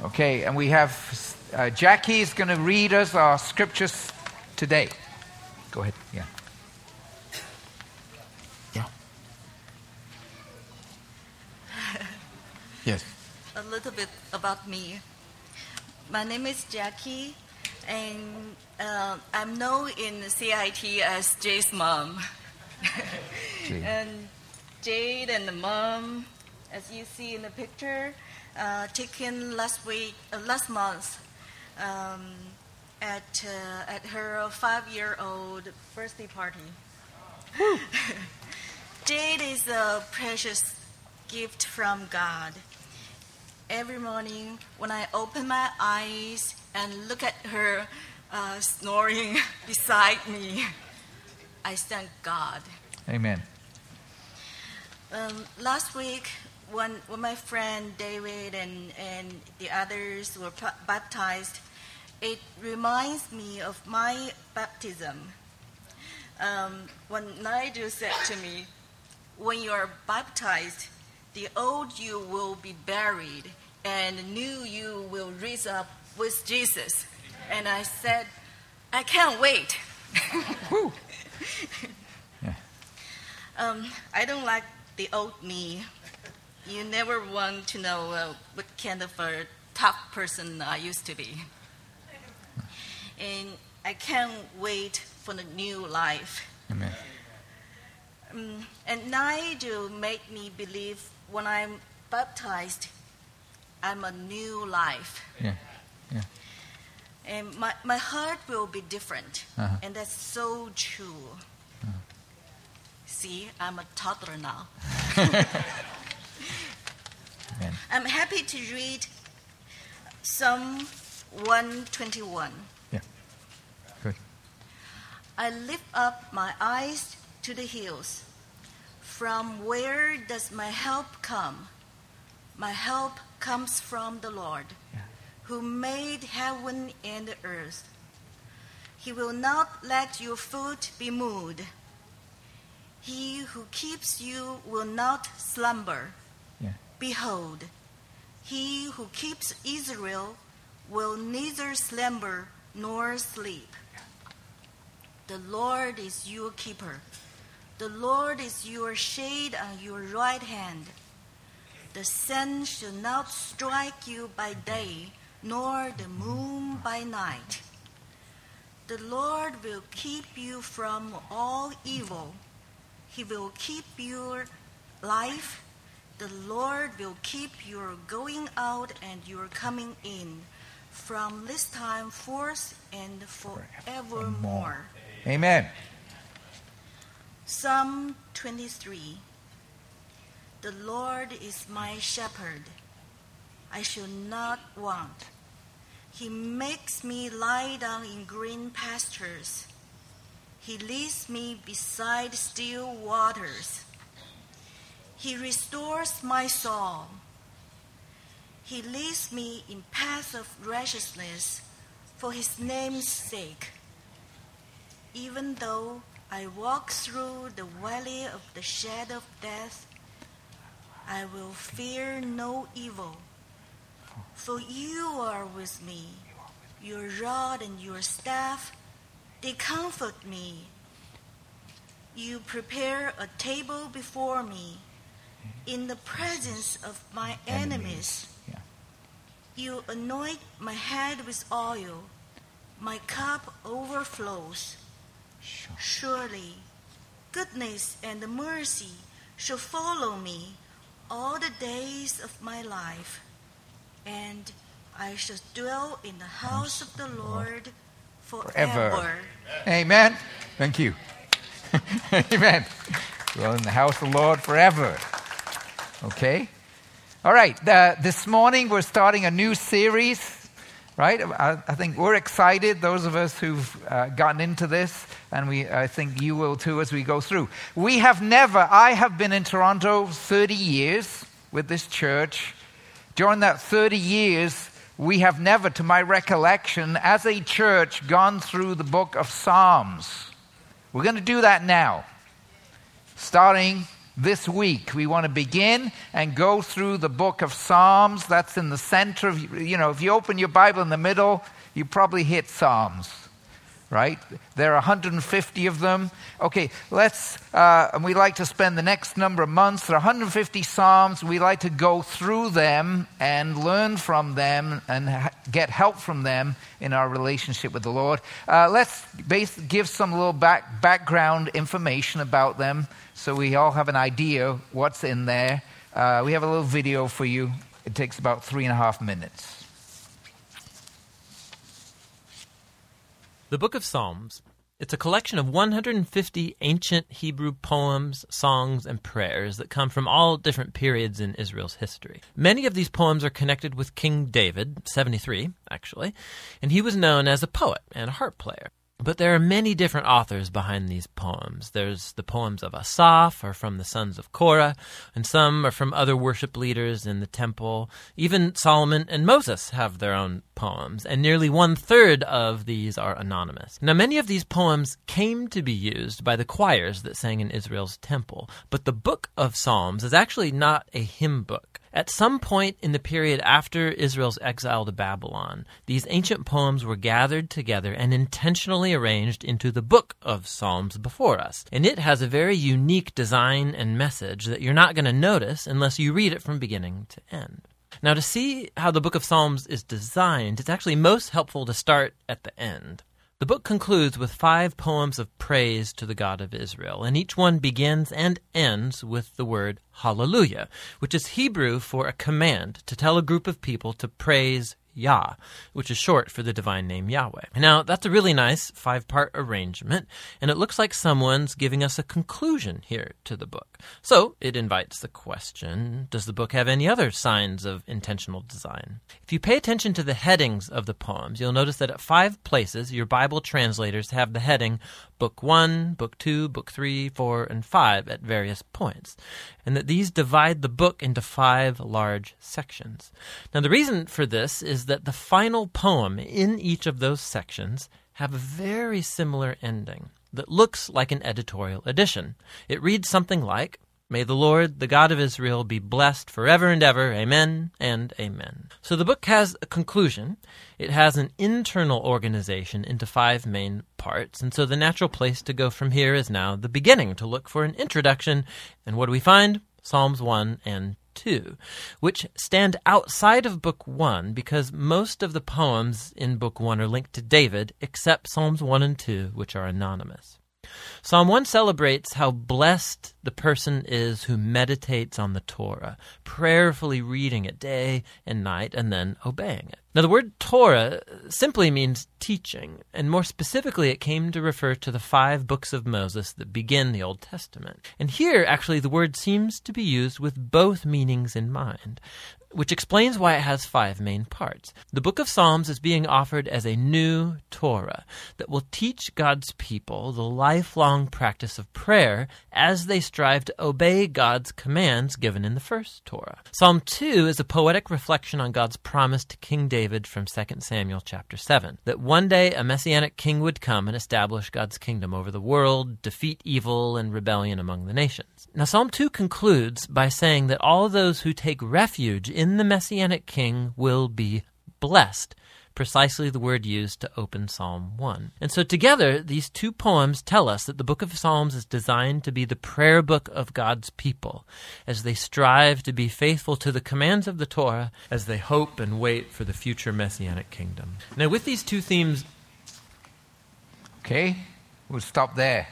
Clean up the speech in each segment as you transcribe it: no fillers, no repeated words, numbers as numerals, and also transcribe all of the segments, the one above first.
Okay, and we have Jackie is going to read us our scriptures today. Go ahead. Yeah. Yes. A little bit about me. My name is Jackie, and I'm known in CIT as Jay's mom. And Jade and the mom, as you see in the picture, taken last month at her 5-year-old birthday party. Jade is a precious gift from God. Every morning when I open my eyes and look at her snoring beside me, I thank God. Amen. Last week, when my friend David and the others were baptized, it reminds me of my baptism. When Nigel said to me, when you are baptized, the old you will be buried, and the new you will rise up with Jesus. And I said, I can't wait. Yeah. I don't like the old me. You never want to know what kind of a tough person I used to be. And I can't wait for the new life. Amen. And Nigel made me believe when I'm baptized, I'm a new life. Yeah. Yeah. And my heart will be different. Uh-huh. And that's so true. Uh-huh. See, I'm a toddler now. Amen. I'm happy to read Psalm 121. Yeah. Good. I lift up my eyes to the hills. From where does my help come? My help comes from the Lord, who made heaven and the earth. He will not let your foot be moved. He who keeps you will not slumber. Yeah. Behold, he who keeps Israel will neither slumber nor sleep. The Lord is your keeper. The Lord is your shade on your right hand. The sun shall not strike you by day, nor the moon by night. The Lord will keep you from all evil. He will keep your life. The Lord will keep your going out and your coming in from this time forth and forevermore. Amen. Psalm 23. The Lord is my shepherd. I shall not want. He makes me lie down in green pastures. He leads me beside still waters. He restores my soul. He leads me in paths of righteousness for his name's sake. Even though I walk through the valley of the shadow of death, I will fear no evil, for you are with me. Your rod and your staff, they comfort me. You prepare a table before me in the presence of my enemies. Yeah. You anoint my head with oil. My cup overflows. Surely, goodness and mercy shall follow me all the days of my life, and I shall dwell in the house of the Lord forever. Amen. Thank you. Amen. Dwell in the house of the Lord forever. Okay. All right. This morning we're starting a new series, right? I think we're excited, those of us who've gotten into this, and I think you will too as we go through. I have been in Toronto 30 years with this church. During that 30 years, we have never, to my recollection, as a church, gone through the book of Psalms. We're going to do that now, starting this week. We want to begin and go through the book of Psalms. That's in the center of, if you open your Bible in the middle, you probably hit Psalms, right? There are 150 of them. Okay, and we like to spend the next number of months. There are 150 Psalms. We like to go through them and learn from them and get help from them in our relationship with the Lord. Let's give some little background information about them so we all have an idea what's in there. We have a little video for you. It takes about 3.5 minutes. The Book of Psalms, it's a collection of 150 ancient Hebrew poems, songs, and prayers that come from all different periods in Israel's history. Many of these poems are connected with King David, 73 actually, and he was known as a poet and a harp player. But there are many different authors behind these poems. There's the poems of Asaph, or from the sons of Korah, and some are from other worship leaders in the temple. Even Solomon and Moses have their own poems, and nearly 1/3 of these are anonymous. Now, many of these poems came to be used by the choirs that sang in Israel's temple, but the Book of Psalms is actually not a hymn book. At some point in the period after Israel's exile to Babylon, these ancient poems were gathered together and intentionally arranged into the Book of Psalms before us. And it has a very unique design and message that you're not going to notice unless you read it from beginning to end. Now, to see how the Book of Psalms is designed, it's actually most helpful to start at the end. The book concludes with 5 poems of praise to the God of Israel, and each one begins and ends with the word hallelujah, which is Hebrew for a command to tell a group of people to praise Yah, which is short for the divine name Yahweh. Now, that's a really nice 5-part arrangement, and it looks like someone's giving us a conclusion here to the book. So it invites the question, does the book have any other signs of intentional design? If you pay attention to the headings of the poems, you'll notice that at 5 places, your Bible translators have the heading Book 1, Book 2, Book 3, 4, and 5 at various points, and that these divide the book into 5 large sections. Now, the reason for this is that the final poem in each of those sections have a very similar ending that looks like an editorial addition. It reads something like, "May the Lord, the God of Israel, be blessed forever and ever. Amen and amen." So the book has a conclusion. It has an internal organization into 5 main parts. And so the natural place to go from here is now the beginning, to look for an introduction. And what do we find? Psalms 1 and 2, which stand outside of Book 1 because most of the poems in Book 1 are linked to David, except Psalms 1 and 2, which are anonymous. Psalm 1 celebrates how blessed the person is who meditates on the Torah, prayerfully reading it day and night and then obeying it. Now, the word Torah simply means teaching, and more specifically, it came to refer to the 5 books of Moses that begin the Old Testament. And here, actually, the word seems to be used with both meanings in mind, which explains why it has 5 main parts. The Book of Psalms is being offered as a new Torah that will teach God's people the lifelong practice of prayer as they strive to obey God's commands given in the first Torah. Psalm 2 is a poetic reflection on God's promise to King David from 2 Samuel chapter 7, that one day a messianic king would come and establish God's kingdom over the world, defeat evil and rebellion among the nations. Now, Psalm 2 concludes by saying that all those who take refuge in the Messianic King will be blessed, precisely the word used to open Psalm 1. And so together, these 2 poems tell us that the Book of Psalms is designed to be the prayer book of God's people as they strive to be faithful to the commands of the Torah, as they hope and wait for the future Messianic kingdom. Now, with these 2 themes... Okay, we'll stop there.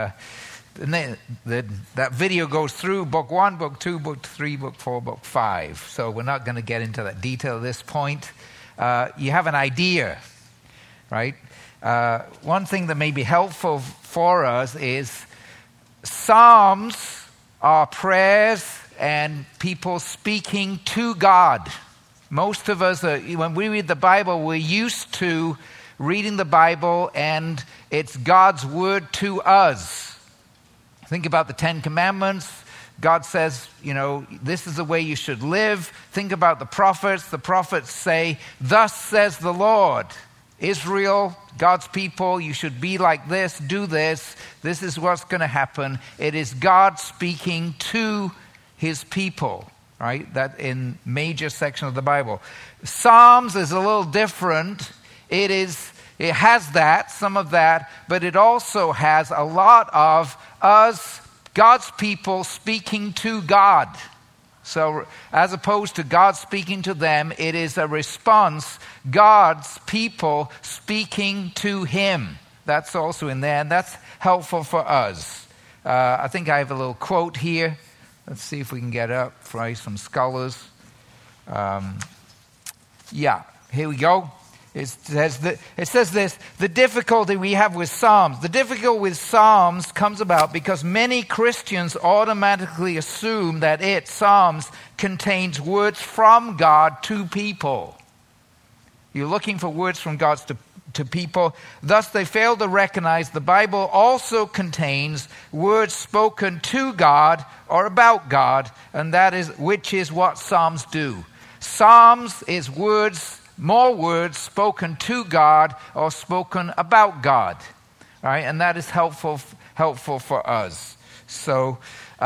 That video goes through Book 1, Book 2, Book 3, Book 4, Book 5. So we're not going to get into that detail at this point. You have an idea, right? One thing that may be helpful for us is Psalms are prayers and people speaking to God. Most of us, when we read the Bible, we're used to reading the Bible and it's God's word to us. Think about the 10 Commandments. God says, this is the way you should live. Think about the prophets. The prophets say, "Thus says the Lord." Israel, God's people, you should be like this, do this. This is what's going to happen. It is God speaking to his people, right? That in major section of the Bible. Psalms is a little different. It has that, some of that, but it also has a lot of us, God's people, speaking to God. So as opposed to God speaking to them, it is a response, God's people speaking to him. That's also in there, and that's helpful for us. I think I have a little quote here. Let's see if we can get up from some scholars. Here we go. It says this, the difficulty we have with Psalms. The difficulty with Psalms comes about because many Christians automatically assume that Psalms, contains words from God to people. You're looking for words from God to people. Thus, they fail to recognize the Bible also contains words spoken to God or about God, and which is what Psalms do. Psalms is more words spoken to God or spoken about God, right? And that is helpful for us. So,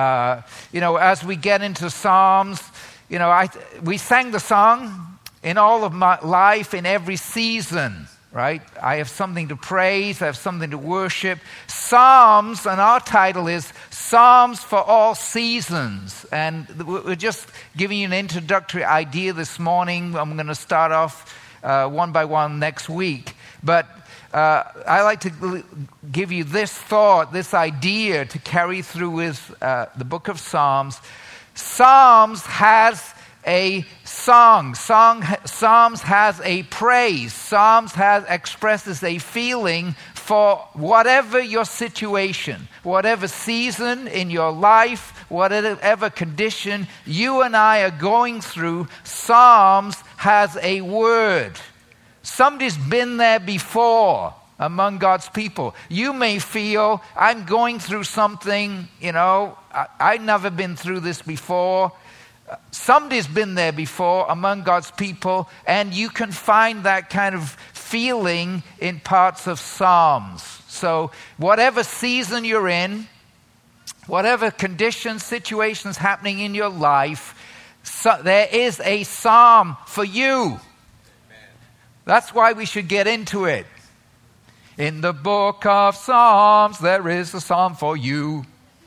as we get into Psalms, we sang the song in all of my life, in every season, right? I have something to praise, I have something to worship. Psalms, and our title is Psalms for All Seasons. And we're just giving you an introductory idea this morning. I'm going to start off one by one next week. But I like to give you this thought, this idea to carry through with the book of Psalms. Psalms has a song. Psalms has a praise. Psalms expresses a feeling for whatever your situation, whatever season in your life, whatever condition you and I are going through. Psalms has a word. Somebody's been there before among God's people. You may feel, I'm going through something, I've never been through this before. Somebody's been there before among God's people, and you can find that kind of feeling in parts of Psalms. So whatever season you're in, whatever conditions, situations happening in your life, there is a psalm for you. Amen. That's why we should get into it. In the book of Psalms, there is a psalm for you.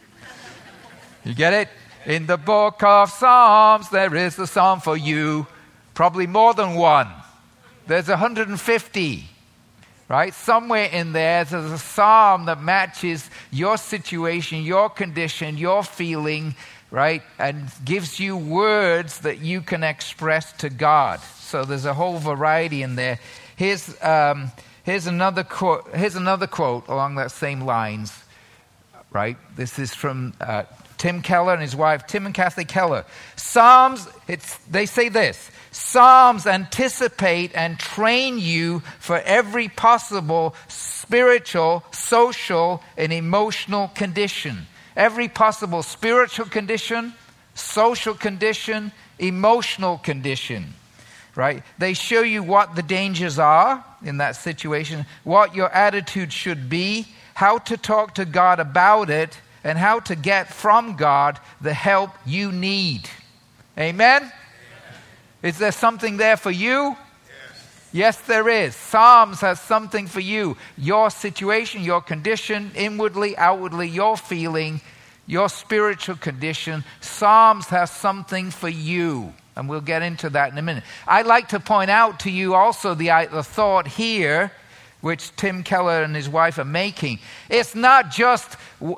You get it? In the book of Psalms, there is a psalm for you. Probably more than one. There's 150, right? Somewhere in there's a psalm that matches your situation, your condition, your feeling, right? And gives you words that you can express to God. So there's a whole variety in there. Here's another quote along that same lines, right? This is from Tim Keller and his wife, Tim and Kathy Keller. Psalms, they say this, Psalms anticipate and train you for every possible spiritual, social, and emotional condition. Every possible spiritual condition, social condition, emotional condition, right? They show you what the dangers are in that situation, what your attitude should be, how to talk to God about it, and how to get from God the help you need. Amen? Is there something there for you? Yes, there is. Psalms has something for you. Your situation, your condition, inwardly, outwardly, your feeling, your spiritual condition. Psalms has something for you. And we'll get into that in a minute. I'd like to point out to you also the thought here, which Tim Keller and his wife are making. It's not just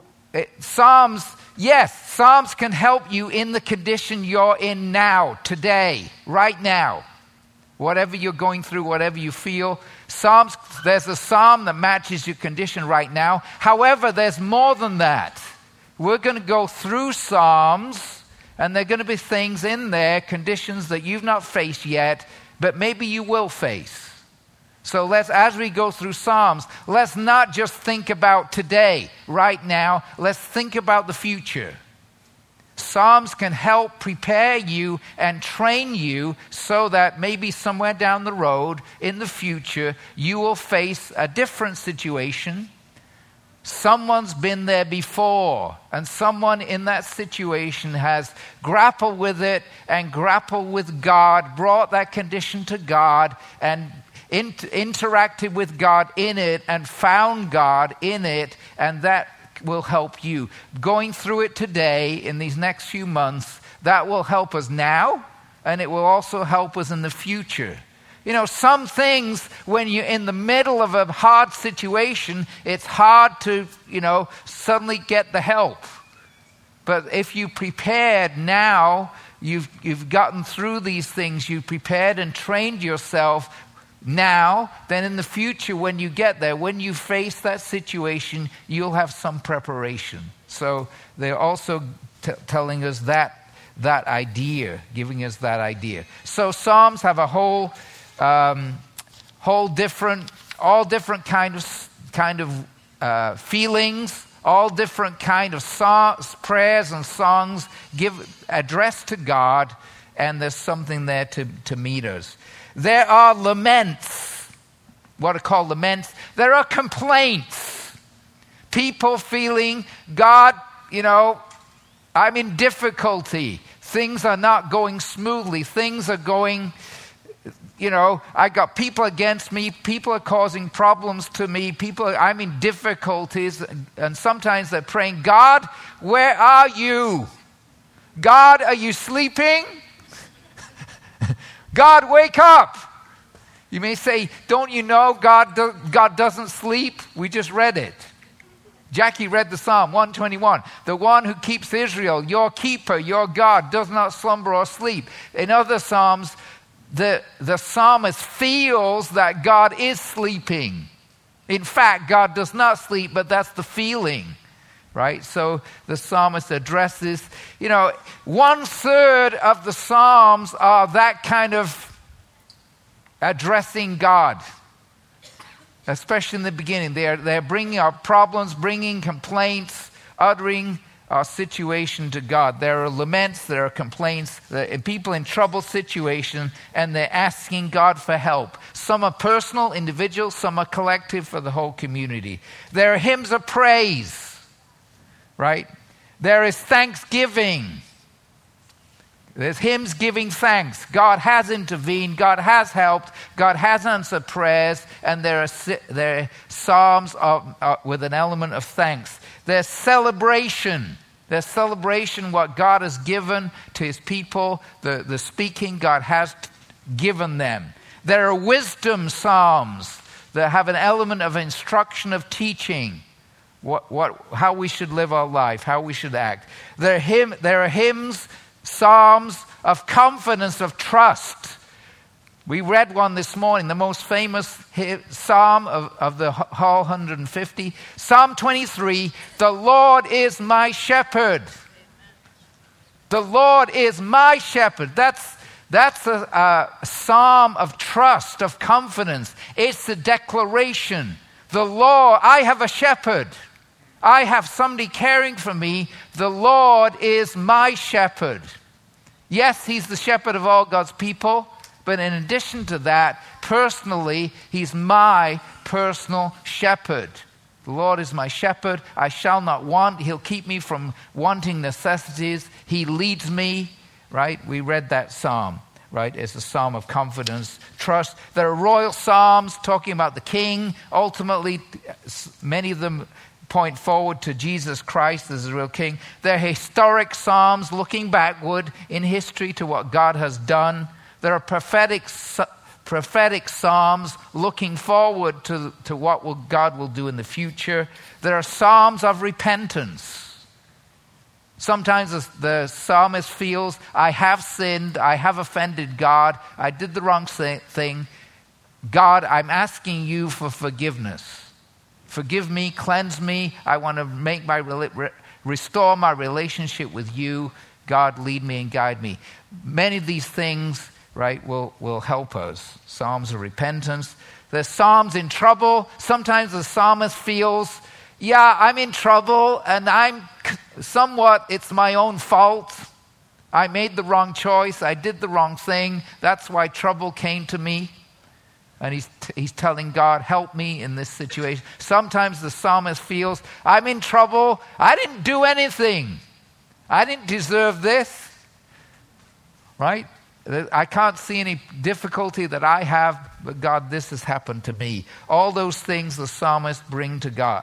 Psalms. Yes, Psalms can help you in the condition you're in now, today, right now. Whatever you're going through, whatever you feel. Psalms, there's a psalm that matches your condition right now. However, there's more than that. We're going to go through Psalms, and there are going to be things in there, conditions that you've not faced yet, but maybe you will face. So as we go through Psalms, let's not just think about today, right now. Let's think about the future. Psalms can help prepare you and train you so that maybe somewhere down the road in the future you will face a different situation. Someone's been there before, and someone in that situation has grappled with it and grappled with God, brought that condition to God, and interacted with God in it and found God in it, and that will help you. Going through it today in these next few months, that will help us now, and it will also help us in the future. You know, some things, when you're in the middle of a hard situation, it's hard to, suddenly get the help. But if you prepared now, you've gotten through these things, you've prepared and trained yourself now, then in the future when you get there, when you face that situation, you'll have some preparation. So they're also telling us that idea, giving us that idea. So Psalms have a all different kind of feelings, all different kind of songs, prayers and songs addressed to God, and there's something there to meet us. There are laments, what are called laments. There are complaints. People feeling, God, I'm in difficulty. Things are not going smoothly. Things are going, I got people against me. People are causing problems to me. I'm in difficulties. And sometimes they're praying, God, where are you? God, are you sleeping? God, wake up. You may say, don't you know God doesn't sleep? We just read it. Jackie read the Psalm 121. The one who keeps Israel, your keeper, your God, does not slumber or sleep. In other Psalms, the psalmist feels that God is sleeping. In fact, God does not sleep, but that's the feeling. Right? So the psalmist addresses, 1/3 of the Psalms are that kind of addressing God. Especially in the beginning. They're bringing our problems, bringing complaints, uttering our situation to God. There are laments, there are complaints, there are people in trouble situation, and they're asking God for help. Some are personal, individual, some are collective for the whole community. There are hymns of praise. Right? There is thanksgiving. There's hymns giving thanks. God has intervened. God has helped. God has answered prayers. And there are psalms with an element of thanks. There's celebration. There's celebration what God has given to his people. The speaking God has given them. There are wisdom psalms that have an element of instruction, of teaching. How we should live our life, how we should act. There are hymns, psalms of confidence, of trust. We read one this morning, the most famous psalm of the whole 150. Psalm 23, the Lord is my shepherd. The Lord is my shepherd. That's a psalm of trust, of confidence. It's a declaration. The Lord, I have a shepherd. I have somebody caring for me. The Lord is my shepherd. Yes, he's the shepherd of all God's people, but in addition to that, personally, he's my personal shepherd. The Lord is my shepherd. I shall not want. He'll keep me from wanting necessities. He leads me, right? We read that psalm, right? It's a psalm of confidence, trust. There are royal psalms talking about the king. Ultimately, many of them point forward to Jesus Christ as the real king. There are historic psalms looking backward in history to what God has done. There are prophetic psalms looking forward to what God will do in the future. There are psalms of repentance. Sometimes the psalmist feels, I have sinned, I have offended God, I did the wrong thing. God, I'm asking you for forgiveness. Forgive me, cleanse me. I want to restore my relationship with you. God, lead me and guide me. Many of these things, right, will help us. Psalms of repentance. There's psalms in trouble. Sometimes the psalmist feels, I'm in trouble and somewhat it's my own fault. I made the wrong choice. I did the wrong thing. That's why trouble came to me. And he's telling God, help me in this situation. Sometimes the psalmist feels, I'm in trouble. I didn't do anything. I didn't deserve this. Right? I can't see any difficulty that I have, but God, this has happened to me. All those things the psalmist bring to God.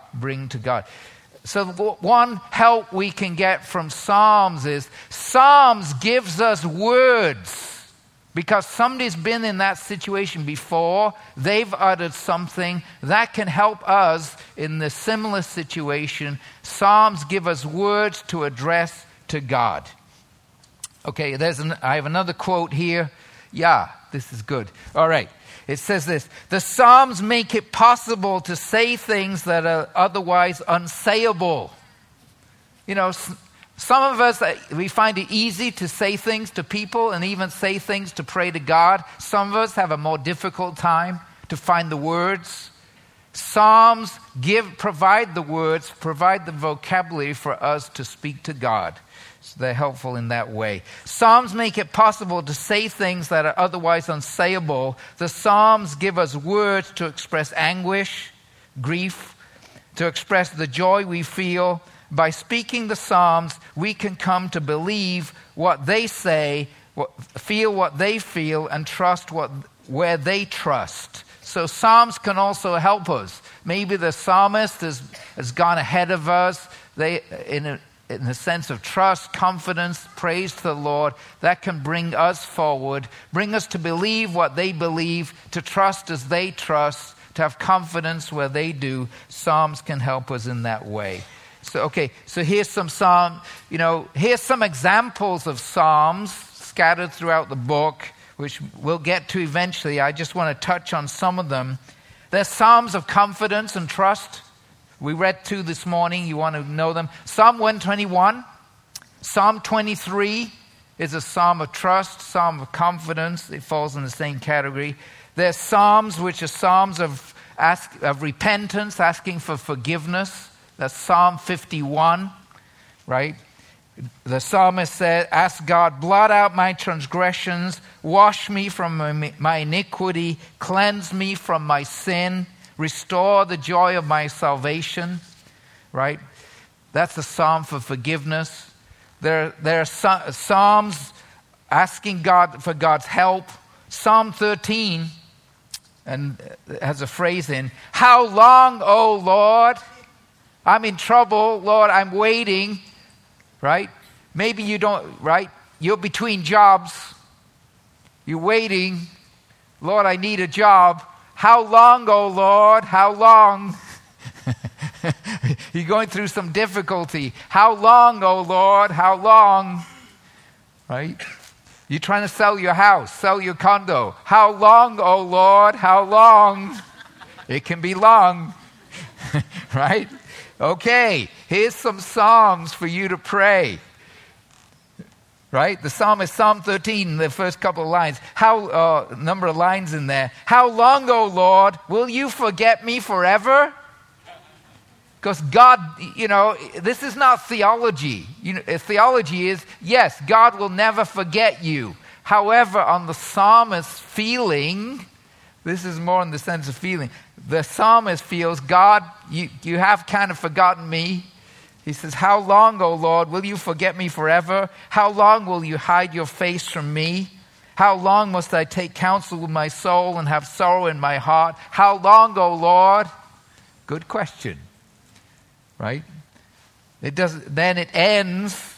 So one help we can get from Psalms is Psalms gives us words. Because somebody's been in that situation before, they've uttered something that can help us in the similar situation. Psalms give us words to address to God. Okay, I have another quote here. Yeah, this is good. All right. It says this: the Psalms make it possible to say things that are otherwise unsayable. You know, some of us, we find it easy to say things to people and even say things to pray to God. Some of us have a more difficult time to find the words. Psalms provide the words, provide the vocabulary for us to speak to God. So they're helpful in that way. Psalms make it possible to say things that are otherwise unsayable. The Psalms give us words to express anguish, grief, to express the joy we feel. By speaking the Psalms, we can come to believe what they say, feel what they feel, and trust where they trust. So Psalms can also help us. Maybe the psalmist has gone ahead of us. In a sense of trust, confidence, praise to the Lord, that can bring us forward, bring us to believe what they believe, to trust as they trust, to have confidence where they do. Psalms can help us in that way. So here's here's some examples of Psalms scattered throughout the book, which we'll get to eventually. I just want to touch on some of them. There's Psalms of confidence and trust. We read 2 this morning. You want to know them. Psalm 121. Psalm 23 is a psalm of trust, psalm of confidence. It falls in the same category. There's Psalms which are psalms of repentance, asking for forgiveness. That's Psalm 51, right? The psalmist said, ask God, blot out my transgressions, wash me from my iniquity, cleanse me from my sin, restore the joy of my salvation, right? That's a psalm for forgiveness. There are psalms asking God for God's help. Psalm 13 and has a phrase in, how long, O Lord? I'm in trouble, Lord, I'm waiting, right? Maybe you don't, right? You're between jobs. You're waiting. Lord, I need a job. How long, oh Lord? How long? You're going through some difficulty. How long, oh Lord? How long? Right? You're trying to sell your house, sell your condo. How long, oh Lord? How long? It can be long. Right? Okay, here's some psalms for you to pray. Right? The psalm is Psalm 13, the first couple of lines. Number of lines in there. How long, O Lord, will you forget me forever? Because God, this is not theology. Theology is, yes, God will never forget you. However, on the psalmist's feeling, this is more in the sense of feeling. The psalmist feels, God, you have kind of forgotten me. He says, how long, O Lord, will you forget me forever? How long will you hide your face from me? How long must I take counsel with my soul and have sorrow in my heart? How long, O Lord? Good question. Right? Then it ends,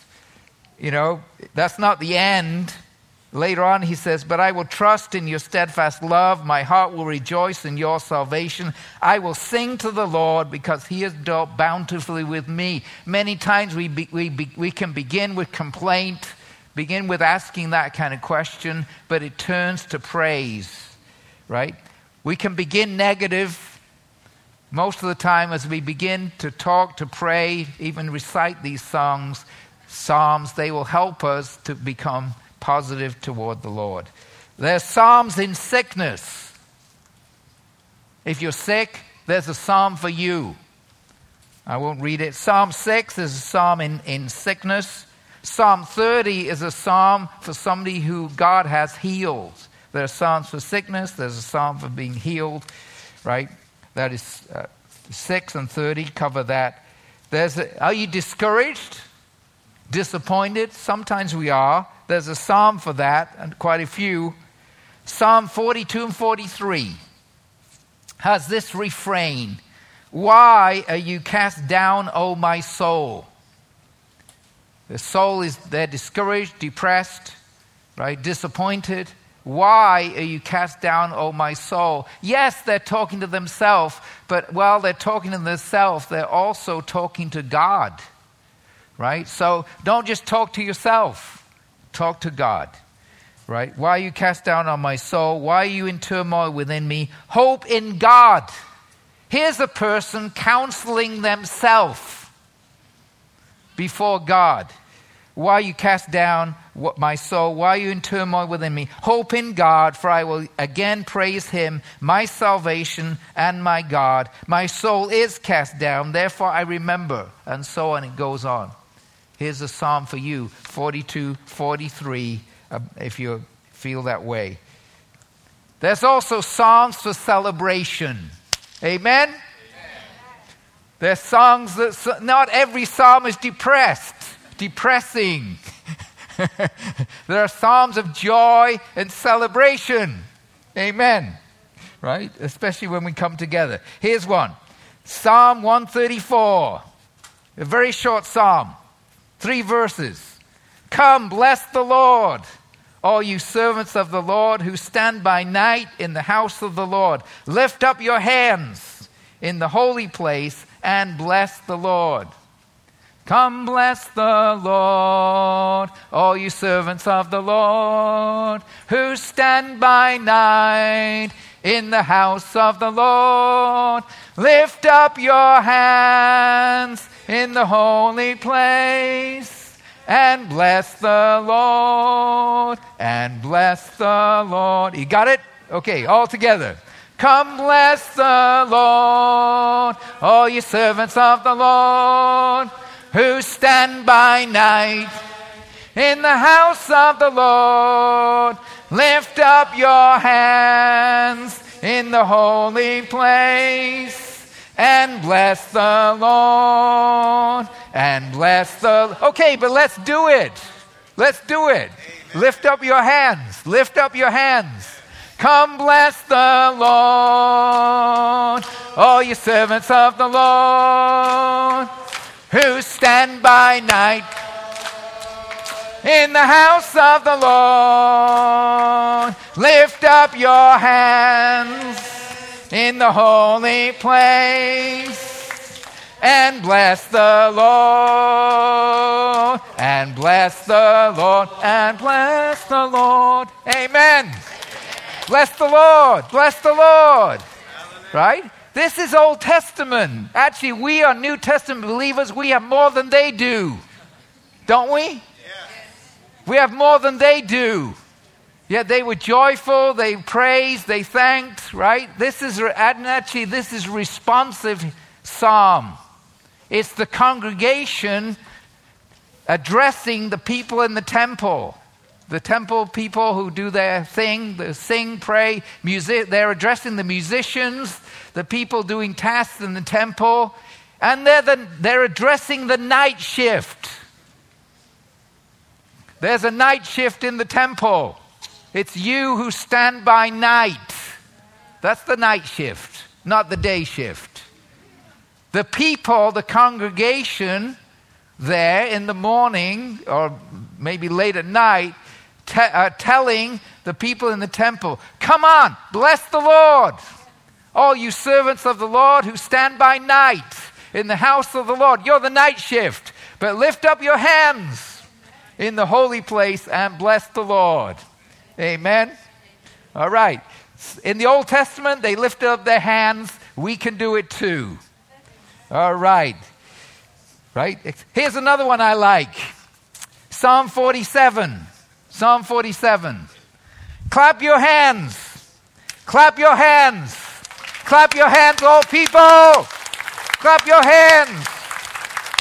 that's not the end. Later on, he says, but I will trust in your steadfast love. My heart will rejoice in your salvation. I will sing to the Lord because he has dealt bountifully with me. Many times we can begin with complaint, begin with asking that kind of question, but it turns to praise, right? We can begin negative. Most of the time as we begin to talk, to pray, even recite these psalms, they will help us to become positive toward the Lord. There's psalms in sickness. If you're sick, there's a psalm for you. I won't read it. Psalm 6 is a psalm in sickness. Psalm 30 is a psalm for somebody who God has healed. There are psalms for sickness. There's a psalm for being healed, right? That is 6 and 30 cover that. Are you discouraged? Disappointed? Sometimes we are. There's a psalm for that, and quite a few. Psalm 42 and 43 has this refrain: "Why are you cast down, O my soul?" The soul they're discouraged, depressed, right? Disappointed. Why are you cast down, O my soul? Yes, they're talking to themselves, but while they're talking to themselves, they're also talking to God, right? So don't just talk to yourself. Talk to God, right? Why are you cast down on my soul? Why are you in turmoil within me? Hope in God. Here's a person counseling themselves before God. Why are you cast down, my soul? Why are you in turmoil within me? Hope in God, for I will again praise him, my salvation and my God. My soul is cast down, therefore I remember. And so on, it goes on. Here's a psalm for you, 42, 43, if you feel that way. There's also psalms for celebration. Amen? There's songs that, not every psalm is depressing. There are psalms of joy and celebration. Amen. Right? Especially when we come together. Here's one. Psalm 134. A very short psalm. 3 verses. Come, bless the Lord, all you servants of the Lord who stand by night in the house of the Lord. Lift up your hands in the holy place and bless the Lord. Come bless the Lord, all you servants of the Lord, who stand by night in the house of the Lord. Lift up your hands in the holy place, and bless the Lord, and bless the Lord. You got it? Okay, all together. Come bless the Lord, all you servants of the Lord, who stand by night in the house of the Lord. Lift up your hands in the holy place, and bless the Lord, and bless the... Okay, but let's do it. Let's do it. Amen. Lift up your hands. Lift up your hands. Come bless the Lord, all you servants of the Lord, who stand by night in the house of the Lord. Lift up your hands in the holy place, and bless the Lord, and bless the Lord, and bless the Lord. Amen. Bless the Lord, bless the Lord. Right? This is Old Testament. Actually, we are New Testament believers. We have more than they do. Don't we? Yes. We have more than they do. Yet they were joyful, they praised, they thanked, right? This is responsive psalm. It's the congregation addressing the people in the temple. The temple people who do their thing, they sing, pray, music. They're addressing the musicians, the people doing tasks in the temple, and they're addressing the night shift. There's a night shift in the temple. It's you who stand by night. That's the night shift, not the day shift. The people, the congregation there in the morning or maybe late at night, telling the people in the temple, come on, bless the Lord, all you servants of the Lord who stand by night in the house of the Lord. You're the night shift, but lift up your hands in the holy place and bless the Lord. Amen. All right. In the Old Testament, they lifted up their hands. We can do it too. All right. Right? Here's another one I like. Psalm 47. Psalm 47. Clap your hands. Clap your hands. Clap your hands, all people. Clap your hands.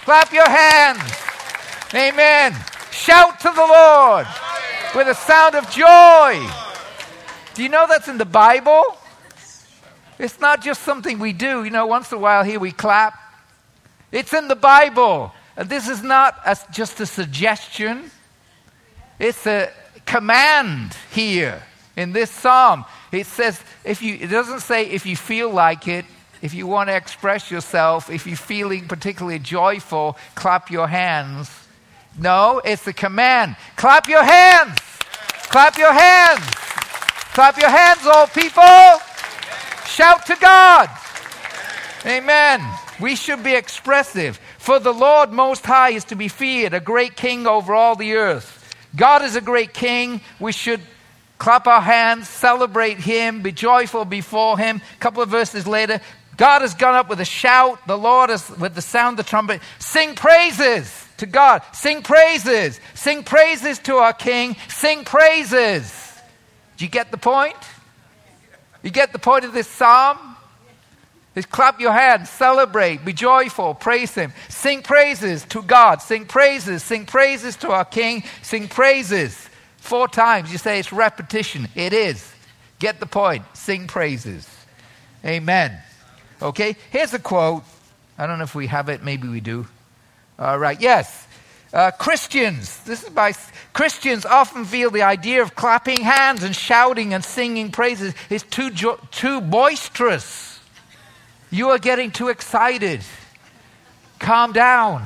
Clap your hands. Amen. Shout to the Lord with a sound of joy. Do you know that's in the Bible? It's not just something we do. You know, once in a while here we clap. It's in the Bible. And this is not just a suggestion. It's a command here in this psalm. It says, it doesn't say if you feel like it, if you want to express yourself, if you're feeling particularly joyful, clap your hands. No, it's a command. Clap your hands. Clap your hands. Clap your hands, all people. Shout to God. Amen. We should be expressive. For the Lord Most High is to be feared, a great king over all the earth. God is a great king. We should clap our hands, celebrate him, be joyful before him. A couple of verses later, God has gone up with a shout. The Lord is with the sound of the trumpet. Sing praises to God. Sing praises. Sing praises to our King. Sing praises. Do you get the point? You get the point of this psalm? Is clap your hands, celebrate, be joyful, praise him. Sing praises to God. Sing praises to our King. Sing praises. 4 times. You say it's repetition. It is. Get the point. Sing praises. Amen. Okay, here's a quote. I don't know if we have it. Maybe we do. All right, yes. Christians often feel the idea of clapping hands and shouting and singing praises is too boisterous. You are getting too excited. Calm down.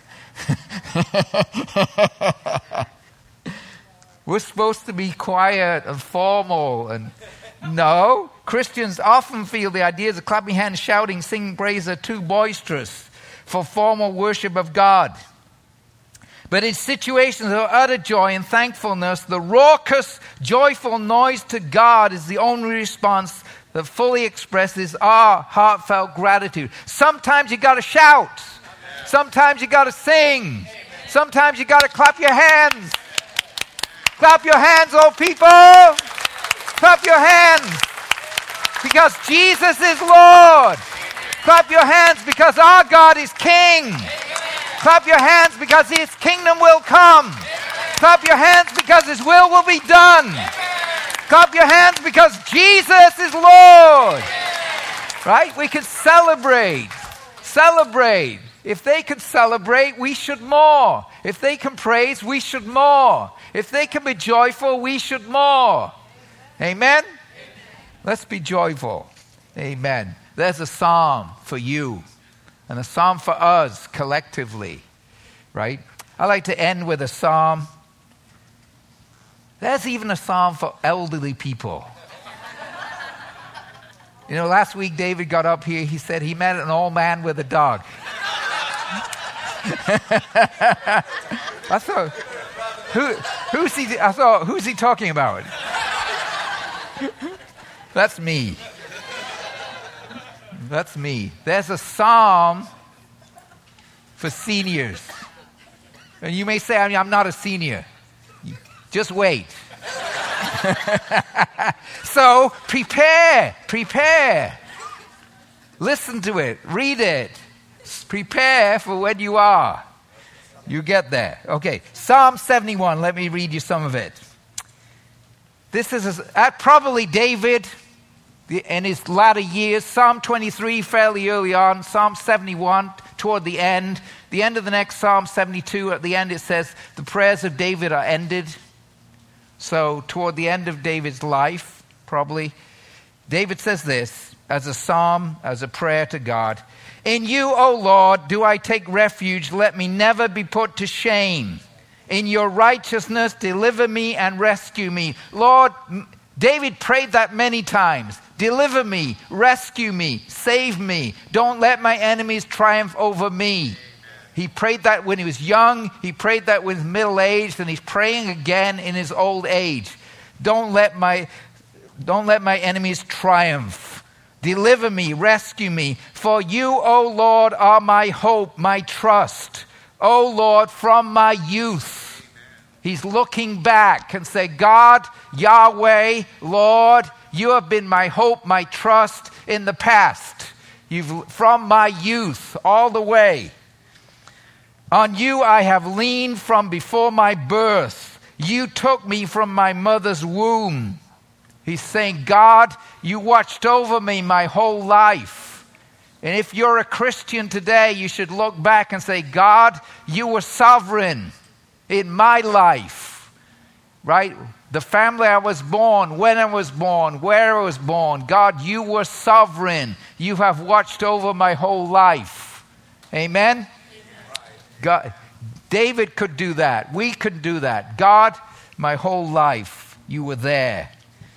We're supposed to be quiet and formal. And no, Christians often feel the ideas of clapping hands, shouting, singing praise are too boisterous for formal worship of God. But in situations of utter joy and thankfulness, the raucous, joyful noise to God is the only response that fully expresses our heartfelt gratitude. Sometimes you got to shout. Sometimes you got to sing. Sometimes you got to clap your hands. Clap your hands, all people. Clap your hands because Jesus is Lord. Clap your hands because our God is King. Clap your hands because his kingdom will come. Clap your hands because his will be done. Clap your hands because Jesus is Lord. Right? We can celebrate. Celebrate. If they can celebrate, we should more. If they can praise, we should more. If they can be joyful, we should more. Amen? Let's be joyful. Amen. There's a psalm for you and a psalm for us collectively. Right? I like to end with a psalm. There's even a psalm for elderly people. You know, last week David got up here. He said he met an old man with a dog. I thought, who's he talking about? That's me. That's me. There's a psalm for seniors. And you may say, I'm not a senior. Just wait. So prepare. Listen to it. Read it. Prepare for when you are. You get there. Okay. Psalm 71. Let me read you some of it. This is probably David in his latter years. Psalm 23 fairly early on. Psalm 71 toward the end. The end of the next Psalm 72. At the end it says the prayers of David are ended. So toward the end of David's life, probably, David says this as a psalm, as a prayer to God. In you, O Lord, do I take refuge. Let me never be put to shame. In your righteousness, deliver me and rescue me. Lord, David prayed that many times. Deliver me, rescue me, save me. Don't let my enemies triumph over me. He prayed that when he was young. He prayed that when he was middle-aged. And he's praying again in his old age. Don't let my enemies triumph. Deliver me, rescue me. For you, O Lord, are my hope, my trust. O Lord, from my youth. He's looking back and say, God, Yahweh, Lord, you have been my hope, my trust in the past. From my youth all the way. On you I have leaned from before my birth. You took me from my mother's womb. He's saying, God, you watched over me my whole life. And if you're a Christian today, you should look back and say, God, you were sovereign in my life, right? The family I was born, when I was born, where I was born. God, you were sovereign. You have watched over my whole life. Amen? God, David could do that. We could do that. God, my whole life, you were there.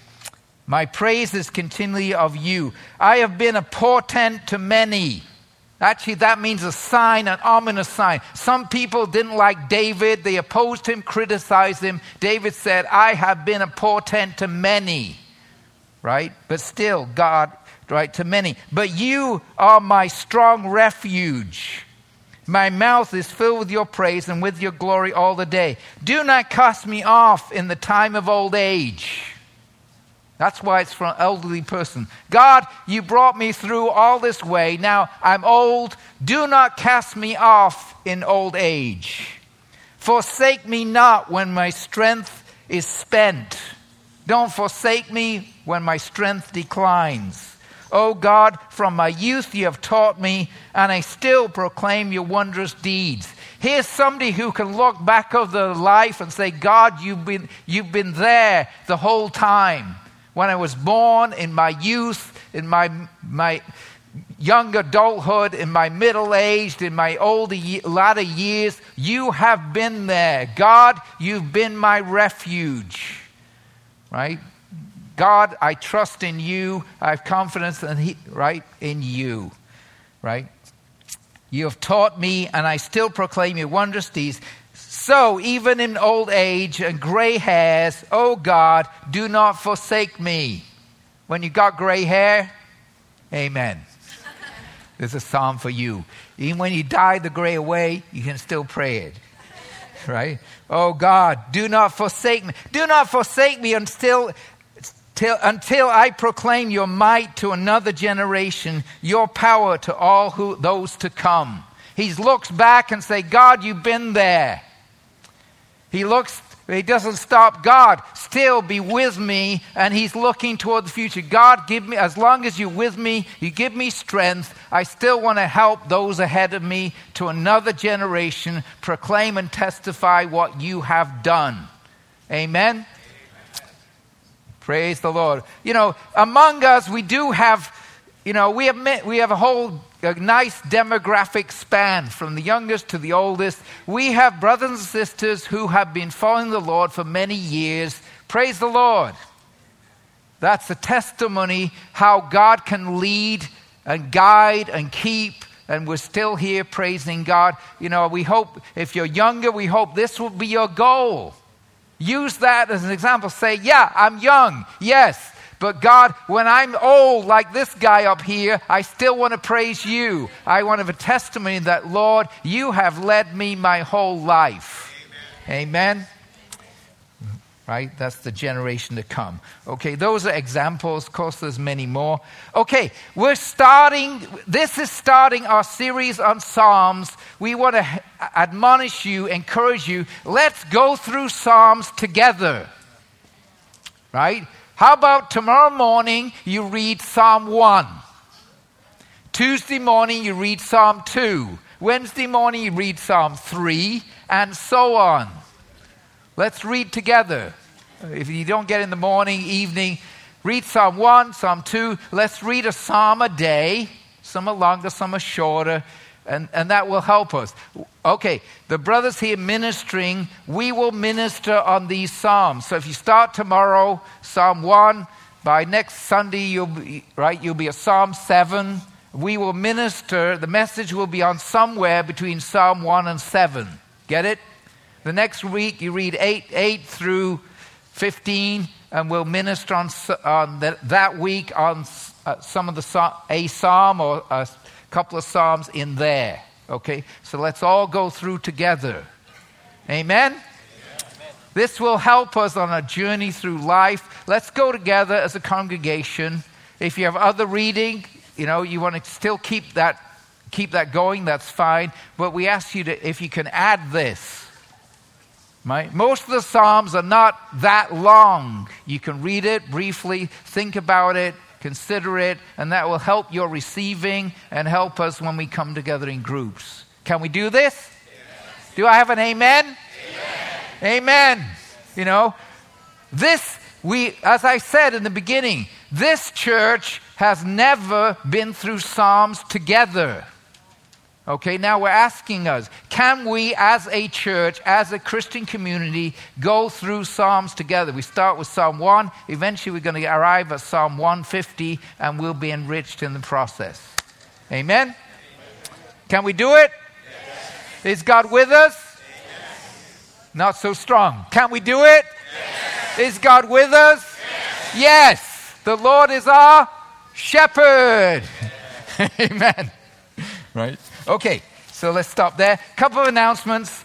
My praise is continually of you. I have been a portent to many. Actually, that means a sign, an ominous sign. Some people didn't like David. They opposed him, criticized him. David said, I have been a portent to many. Right? But still, God, right, to many. But you are my strong refuge. My mouth is filled with your praise and with your glory all the day. Do not cast me off in the time of old age. That's why it's for an elderly person. God, you brought me through all this way. Now I'm old. Do not cast me off in old age. Forsake me not when my strength is spent. Don't forsake me when my strength declines. O God, from my youth you have taught me, and I still proclaim your wondrous deeds. Here's somebody who can look back over their life and say, God, you've been there the whole time. When I was born, in my youth, in my young adulthood, in my middle age, in my latter years, you have been there. God, you've been my refuge. Right? God, I trust in you. I have confidence in you. Right? You have taught me, and I still proclaim your wondrous deeds. So, even in old age and gray hairs, oh God, do not forsake me. When you got gray hair, amen. There's a psalm for you. Even when you dye the gray away, you can still pray it. Right? Oh God, do not forsake me. Do not forsake me until I proclaim your might to another generation, your power to all those to come. He looks back and says, God, you've been there. He doesn't stop. God, still be with me, and he's looking toward the future. God, give me, as long as you're with me, you give me strength. I still want to help those ahead of me to another generation, proclaim and testify what you have done. Amen? Praise the Lord. You know, among us, we do have, we have a nice demographic span from the youngest to the oldest. We have brothers and sisters who have been following the Lord for many years. Praise the Lord. That's a testimony how God can lead and guide and keep, and we're still here praising God. You know, we hope, if you're younger, we hope this will be your goal. Use that as an example. Say, yeah, I'm young. Yes. But God, when I'm old like this guy up here, I still want to praise you. I want to have a testimony that, Lord, you have led me my whole life. Amen. Amen? Right? That's the generation to come. Okay, those are examples. Of course, there's many more. Okay, this is starting our series on Psalms. We want to admonish you, encourage you. Let's go through Psalms together. Right? How about tomorrow morning you read Psalm 1. Tuesday morning you read Psalm 2. Wednesday morning you read Psalm 3, and so on. Let's read together. If you don't get in the morning, evening, read Psalm 1, Psalm 2. Let's read a psalm a day. Some are longer, some are shorter. And that will help us. Okay, the brothers here ministering, we will minister on these psalms. So if you start tomorrow, Psalm 1, by next Sunday you'll be at Psalm 7. We will minister, the message will be on somewhere between Psalm 1 and 7. Get it? The next week you read 8 through 15, and we'll minister on that week on some of a psalm or a couple of psalms in there. Okay, so let's all go through together. Amen? Amen? This will help us on a journey through life. Let's go together as a congregation. If you have other reading, you want to still keep that keep that going, that's fine. But we ask you to, if you can add this. Right? Most of the Psalms are not that long. You can read it briefly, think about it, consider it, and that will help your receiving and help us when we come together in groups. Can we do this? Yes. Do I have an amen? Amen. You know, as I said in the beginning, this church has never been through Psalms together. Okay, now we're asking us, can we as a church, as a Christian community, go through Psalms together? We start with Psalm 1. Eventually we're going to arrive at Psalm 150, and we'll be enriched in the process. Amen? Amen. Can we do it? Yes. Is God with us? Yes. Not so strong. Can we do it? Yes. Is God with us? Yes. Yes. The Lord is our shepherd. Yes. Amen. Right? Okay, so let's stop there. Couple of announcements.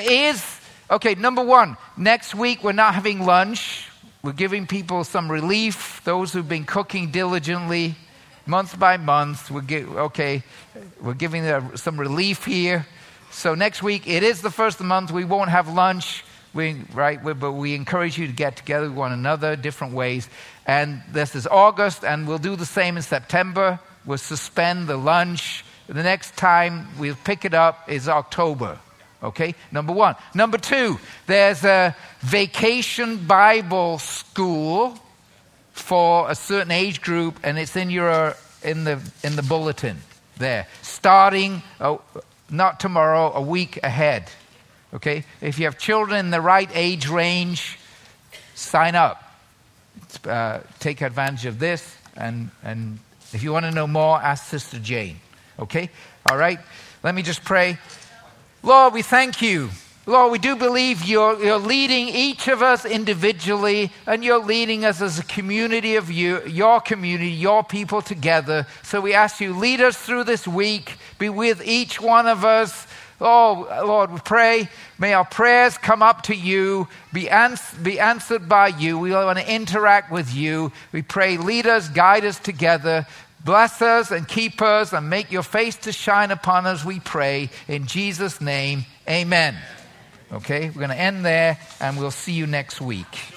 Number one, next week we're not having lunch. We're giving people some relief. Those who've been cooking diligently, month by month, we're giving them some relief here. So next week, it is the first of the month. We won't have lunch, but we encourage you to get together with one another, different ways. And this is August, and we'll do the same in September. We'll suspend the lunch. The next time we'll pick it up is October. Okay, number one. Number two, there's a vacation Bible school for a certain age group, and it's in the bulletin there. Starting not tomorrow, a week ahead. Okay, if you have children in the right age range, sign up. Take advantage of this, and if you want to know more, ask Sister Jane. Okay? All right? Let me just pray. Lord, we thank you. Lord, we do believe you're leading each of us individually, and you're leading us as a community of your community, your people together. So we ask you, lead us through this week. Be with each one of us. Oh, Lord, we pray, may our prayers come up to you, be answered by you. We want to interact with you. We pray, lead us, guide us together. Bless us and keep us and make your face to shine upon us, we pray. In Jesus' name, amen. Okay, we're going to end there, and we'll see you next week.